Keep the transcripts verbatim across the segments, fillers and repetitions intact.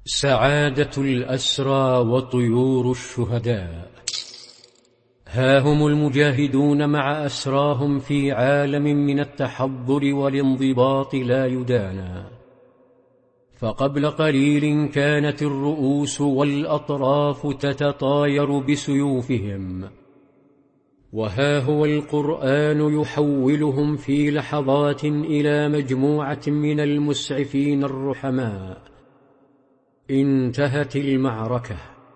سعادة الأسرى وطيور الشهداء. ها هم المجاهدون مع أسراهم في عالم من التحضر والانضباط لا يدانى. فقبل قليل كانت الرؤوس والأطراف تتطاير بسيوفهم، وها هو القرآن يحولهم في لحظات إلى مجموعة من المسعفين الرحماء. انتهت المعركة،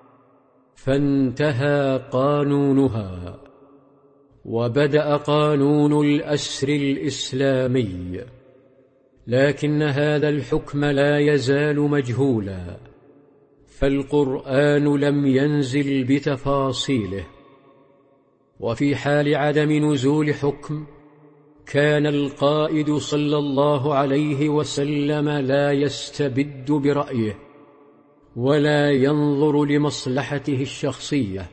فانتهى قانونها، وبدأ قانون الأسر الإسلامي. لكن هذا الحكم لا يزال مجهولا، فالقرآن لم ينزل بتفاصيله. وفي حال عدم نزول حكم، كان القائد صلى الله عليه وسلم لا يستبد برأيه ولا ينظر لمصلحته الشخصية،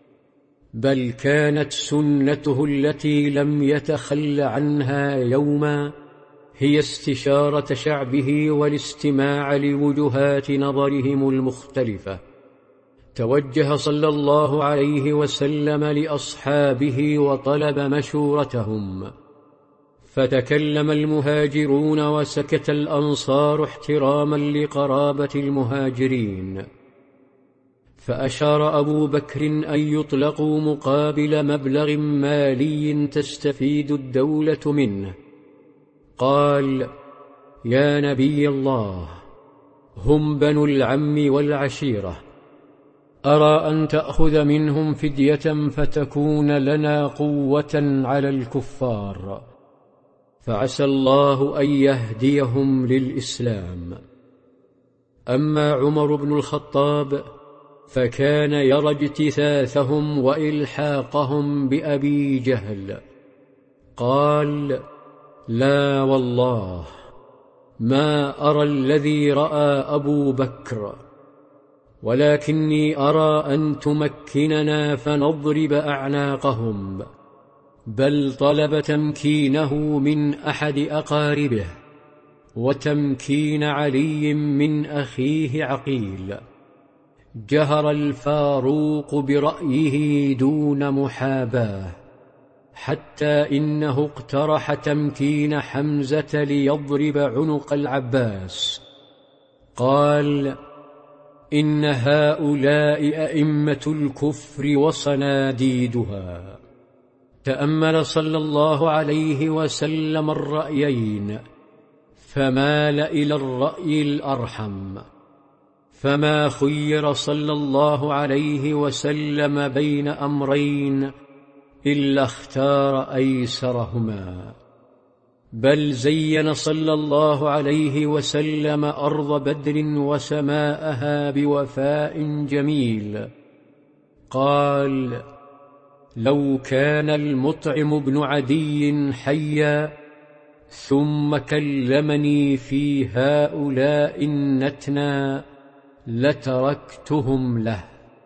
بل كانت سنته التي لم يتخل عنها يوما هي استشارة شعبه والاستماع لوجهات نظرهم المختلفة. توجه صلى الله عليه وسلم لأصحابه وطلب مشورتهم، فتكلم المهاجرون وسكت الأنصار احتراما لقرابة المهاجرين. فأشار أبو بكر أن يطلقوا مقابل مبلغ مالي تستفيد الدولة منه. قال: يا نبي الله، هم بنو العم والعشيرة، أرى أن تأخذ منهم فدية فتكون لنا قوة على الكفار، فعسى الله أن يهديهم للإسلام. أما عمر بن الخطاب فكان يرى اجتثاثهم وإلحاقهم بأبي جهل. قال: لا والله، ما أرى الذي رأى أبو بكر، ولكني أرى أن تمكننا فنضرب أعناقهم، بل طلب تمكينه من أحد أقاربه، وتمكين علي من أخيه عقيل. جهر الفاروق برأيه دون محاباة، حتى إنه اقترح تمكين حمزة ليضرب عنق العباس. قال: إن هؤلاء أئمة الكفر وصناديدها. تأمل صلى الله عليه وسلم الرأيين، فمال إلى الرأي الأرحم، فما خير صلى الله عليه وسلم بين أمرين إلا اختار أيسرهما. بل زين صلى الله عليه وسلم أرض بدر وسماءها بوفاء جميل. قال: لو كان المطعم بن عدي حيا ثم كلمني في هؤلاء النتنى لتركتهم له.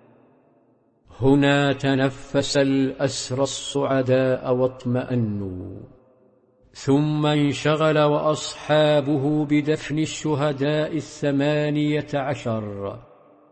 هنا تنفس الأسرى الصعداء واطمأنوا، ثم انشغل وأصحابه بدفن الشهداء الثمانية عشر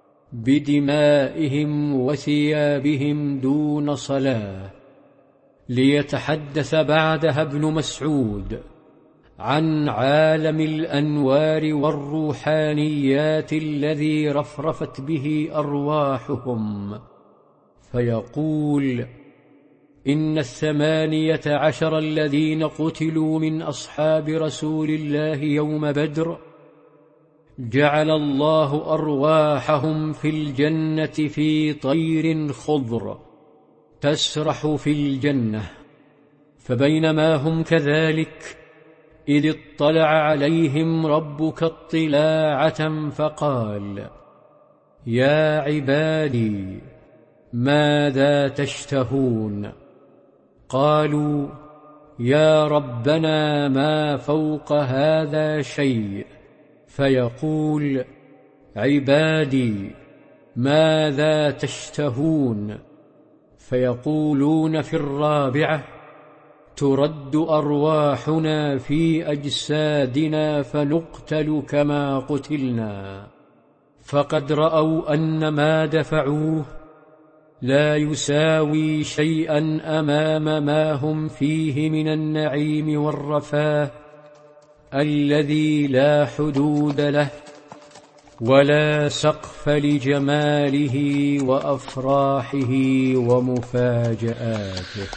بدمائهم وثيابهم دون صلاة، ليتحدث بعدها ابن مسعود عن عالم الأنوار والروحانيات الذي رفرفت به أرواحهم، فيقول: إن الثمانية عشر الذين قتلوا من أصحاب رسول الله يوم بدر جعل الله أرواحهم في الجنة في طير خضر تسرح في الجنة. فبينما هم كذلك إذ اطلع عليهم ربك اطلاعة فقال: يا عبادي ماذا تشتهون؟ قالوا: يا ربنا ما فوق هذا شيء. فيقول: عبادي ماذا تشتهون؟ فيقولون في الرابعة: ترد أرواحنا في أجسادنا فنقتل كما قتلنا. فقد رأوا أن ما دفعوه لا يساوي شيئا أمام ما هم فيه من النعيم والرفاه الذي لا حدود له ولا سقف لجماله وأفراحه ومفاجآته.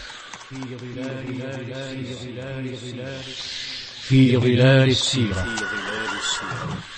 في ظلال السيرة.